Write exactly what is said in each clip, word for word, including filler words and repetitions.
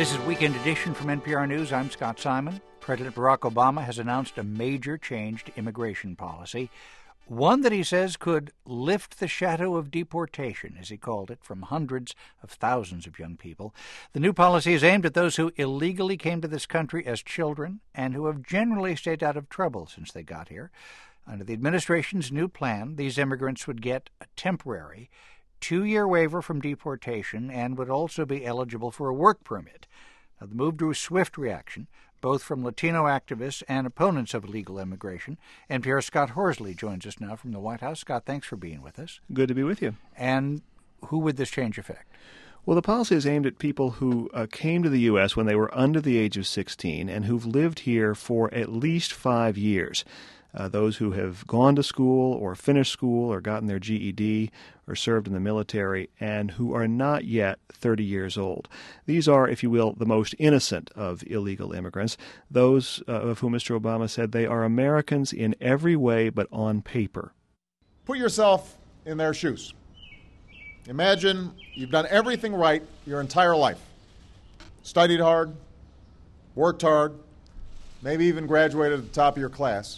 This is Weekend Edition from N P R News. I'm Scott Simon. President Barack Obama has announced a major change to immigration policy, one that he says could lift the shadow of deportation, as he called it, from hundreds of thousands of young people. The new policy is aimed at those who illegally came to this country as children and who have generally stayed out of trouble since they got here. Under the administration's new plan, these immigrants would get a temporary two-year waiver from deportation and would also be eligible for a work permit. Now, the move drew swift reaction, both from Latino activists and opponents of illegal immigration. N P R's Scott Horsley joins us now from the White House. Scott, thanks for being with us. Good to be with you. And who would this change affect? Well, the policy is aimed at people who uh, came to the U S when they were under the age of sixteen and who've lived here for at least five years. Uh, those who have gone to school or finished school or gotten their G E D or served in the military and who are not yet thirty years old. These are, if you will, the most innocent of illegal immigrants, those uh, of whom Mister Obama said they are Americans in every way but on paper. Put yourself in their shoes. Imagine you've done everything right your entire life. Studied hard, worked hard, maybe even graduated at the top of your class,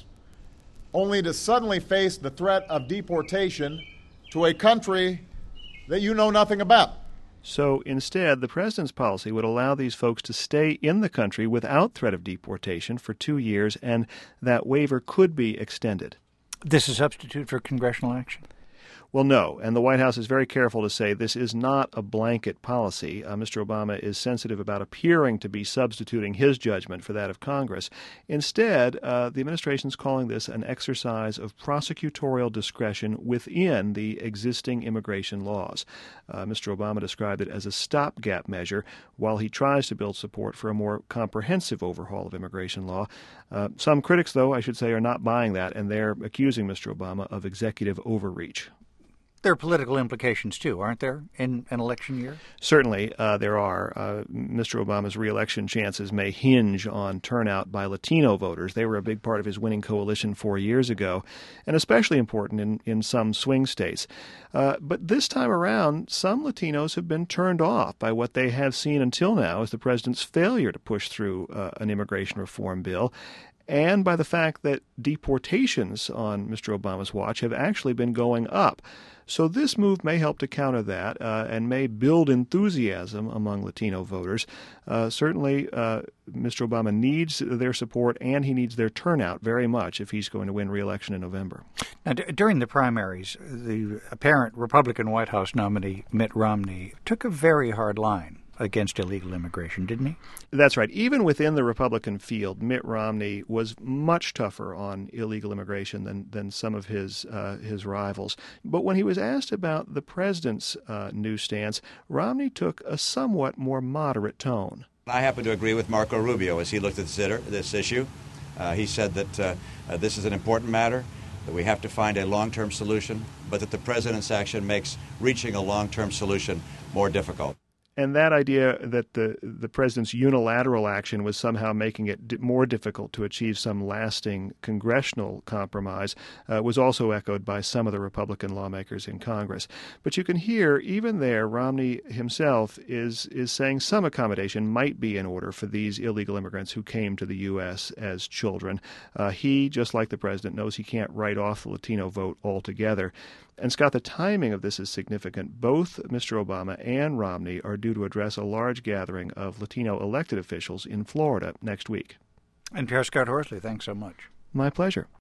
only to suddenly face the threat of deportation to a country that you know nothing about. So instead, the president's policy would allow these folks to stay in the country without threat of deportation for two years, and that waiver could be extended. This is a substitute for congressional action? Well, no, and the White House is very careful to say this is not a blanket policy. Uh, Mister Obama is sensitive about appearing to be substituting his judgment for that of Congress. Instead, uh, the administration is calling this an exercise of prosecutorial discretion within the existing immigration laws. Uh, Mister Obama described it as a stopgap measure while he tries to build support for a more comprehensive overhaul of immigration law. Uh, some critics, though, I should say, are not buying that, and they're accusing Mister Obama of executive overreach. There are political implications, too, aren't there, in an election year? Certainly, uh, there are. Uh, Mister Obama's reelection chances may hinge on turnout by Latino voters. They were a big part of his winning coalition four years ago, and especially important in, in some swing states. Uh, but this time around, some Latinos have been turned off by what they have seen until now as the president's failure to push through uh, an immigration reform bill, and by the fact that deportations on Mister Obama's watch have actually been going up. So this move may help to counter that uh, and may build enthusiasm among Latino voters. Uh, certainly, uh, Mister Obama needs their support and he needs their turnout very much if he's going to win re-election in November. Now, d- during the primaries, the apparent Republican White House nominee, Mitt Romney, took a very hard line against illegal immigration, didn't he? That's right. Even within the Republican field, Mitt Romney was much tougher on illegal immigration than, than some of his uh, his rivals. But when he was asked about the president's uh, new stance, Romney took a somewhat more moderate tone. I happen to agree with Marco Rubio as he looked at this issue. Uh, he said that uh, uh, this is an important matter, that we have to find a long-term solution, but that the president's action makes reaching a long-term solution more difficult. And that idea that the the president's unilateral action was somehow making it d- more difficult to achieve some lasting congressional compromise uh, was also echoed by some of the Republican lawmakers in Congress. But you can hear, even there, Romney himself is is saying some accommodation might be in order for these illegal immigrants who came to the U S as children. Uh, he, just like the president, knows he can't write off the Latino vote altogether. And, Scott, the timing of this is significant. Both Mister Obama and Romney are due to address a large gathering of Latino elected officials in Florida next week. And Pierre Scott Horsley, thanks so much. My pleasure.